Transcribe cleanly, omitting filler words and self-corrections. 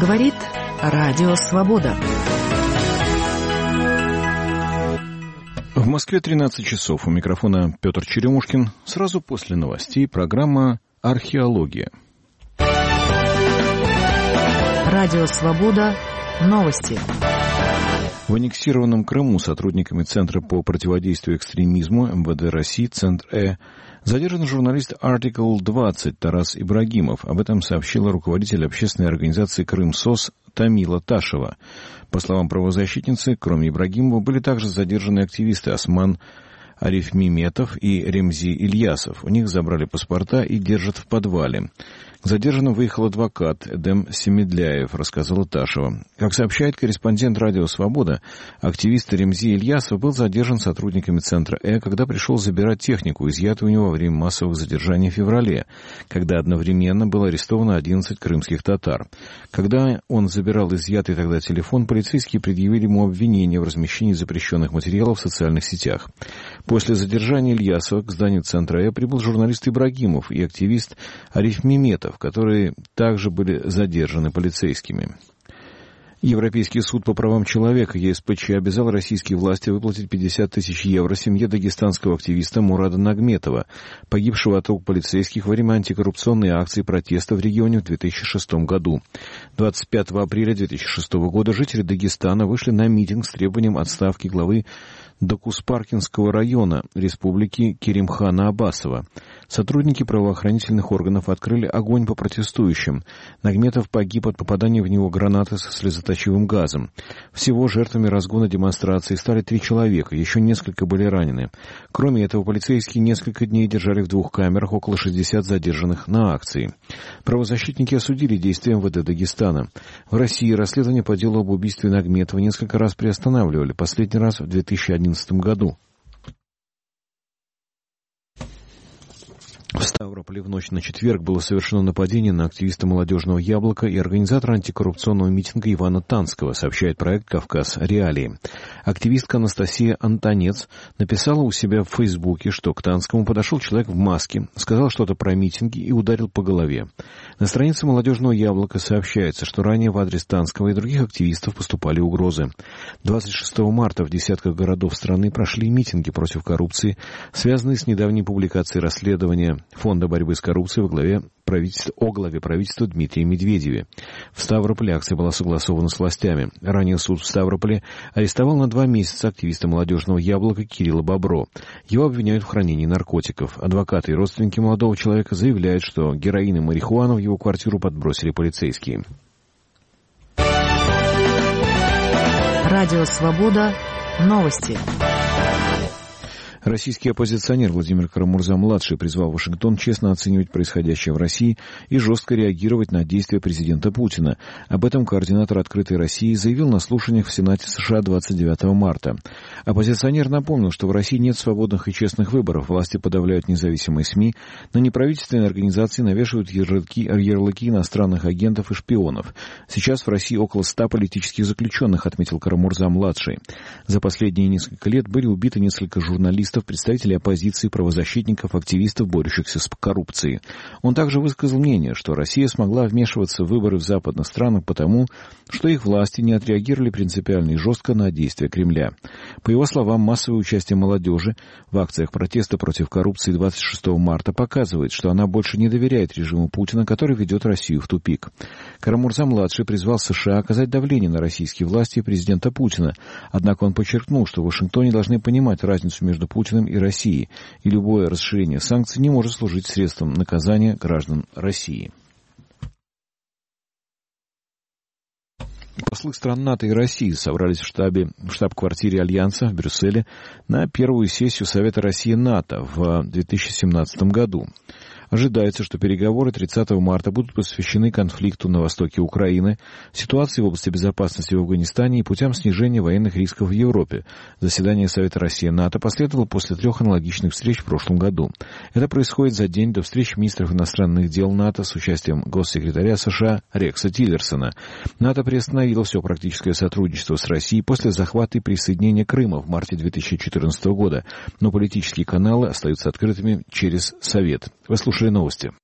Говорит Радио Свобода. В Москве 13 часов. У микрофона Петр Черемушкин. Сразу после новостей программа «Археология». Радио Свобода. Новости. В аннексированном Крыму сотрудниками Центра по противодействию экстремизму МВД России Центр задержан журналист Article 20 Тарас Ибрагимов. Об этом сообщила руководитель общественной организации «Крымсос» Тамила Ташева. По словам правозащитницы, кроме Ибрагимова были также задержаны активисты Осман Арифмеметов и Ремзи Ильясов. У них забрали паспорта и держат в подвале. К задержанным выехал адвокат Эдем Семедляев, рассказала Ташева. Как сообщает корреспондент «Радио Свобода», активист Ремзи Ильясов был задержан сотрудниками Центра когда пришел забирать технику, изъятую у него во время массовых задержаний в феврале, когда одновременно было арестовано 11 крымских татар. Когда он забирал изъятый тогда телефон, полицейские предъявили ему обвинение в размещении запрещенных материалов в социальных сетях. После задержания Ильясова к зданию Центра прибыл журналист Ибрагимов и активист Арифмеметов, которые также были задержаны полицейскими. Европейский суд по правам человека ЕСПЧ обязал российские власти выплатить 50 тысяч евро семье дагестанского активиста Мурада Нагметова, погибшего от рук полицейских во время антикоррупционной акции протеста в регионе в 2006 году. 25 апреля 2006 года жители Дагестана вышли на митинг с требованием отставки главы Докуспаркинского района Республики Керимхана Аббасова. Сотрудники правоохранительных органов открыли огонь по протестующим. Нагметов погиб от попадания в него гранаты со слезоточивым газом. Всего жертвами разгона демонстрации стали 3 человека, еще несколько были ранены. Кроме этого, полицейские несколько дней держали в 2 камерах около 60 задержанных на акции. Правозащитники осудили действия МВД Дагестана. В России расследование по делу об убийстве Нагметова несколько раз приостанавливали, последний раз в 2011 году. В Ставрополе в ночь на четверг было совершено нападение на активиста «Молодежного яблока» и организатора антикоррупционного митинга Ивана Танского, сообщает проект «Кавказ. Реалии». Активистка Анастасия Антонец написала у себя в Фейсбуке, что к Танскому подошел человек в маске, сказал что-то про митинги и ударил по голове. На странице «Молодежного яблока» сообщается, что ранее в адрес Танского и других активистов поступали угрозы. 26 марта в десятках городов страны прошли митинги против коррупции, связанные с недавней публикацией расследования Фонда борьбы с коррупцией о главе правительства Дмитрия Медведеве. В Ставрополе акция была согласована с властями. Ранее суд в Ставрополе арестовал на 2 месяца активиста «Молодежного яблока» Кирилла Бобро. Его обвиняют в хранении наркотиков. Адвокаты и родственники молодого человека заявляют, что героин и марихуану в его квартиру подбросили полицейские. Радио Свобода. Новости. Российский оппозиционер Владимир Карамурза-младший призвал Вашингтон честно оценивать происходящее в России и жестко реагировать на действия президента Путина. Об этом координатор «Открытой России» заявил на слушаниях в Сенате США 29 марта. Оппозиционер напомнил, что в России нет свободных и честных выборов, власти подавляют независимые СМИ, на неправительственные организации навешивают ярлыки иностранных агентов и шпионов. Сейчас в России около 100 политических заключенных, отметил Карамурза-младший. За последние несколько лет были убиты несколько журналистов, представителей оппозиции, правозащитников, активистов, борющихся с коррупцией. Он также высказал мнение, что Россия смогла вмешиваться в выборы в западных странах потому, что их власти не отреагировали принципиально и жестко на действия Кремля. По его словам, массовое участие молодежи в акциях протеста против коррупции 26 марта показывает, что она больше не доверяет режиму Путина, который ведет Россию в тупик. Карамурза-младший призвал США оказать давление на российские власти и президента Путина, однако он подчеркнул, что в Вашингтоне должны понимать разницу между Путиным и Россией, и любое расширение санкций не может служить средством наказания граждан России. Послы стран НАТО и России собрались в штаб-квартире Альянса в Брюсселе на первую сессию Совета России-НАТО в 2017 году. Ожидается, что переговоры 30 марта будут посвящены конфликту на востоке Украины, ситуации в области безопасности в Афганистане и путям снижения военных рисков в Европе. Заседание Совета России-НАТО последовало после 3 аналогичных встреч в прошлом году. Это происходит за день до встречи министров иностранных дел НАТО с участием госсекретаря США Рекса Тиллерсона. НАТО приостановило все практическое сотрудничество с Россией после захвата и присоединения Крыма в марте 2014 года, но политические каналы остаются открытыми через Совет. Вы слушали новости.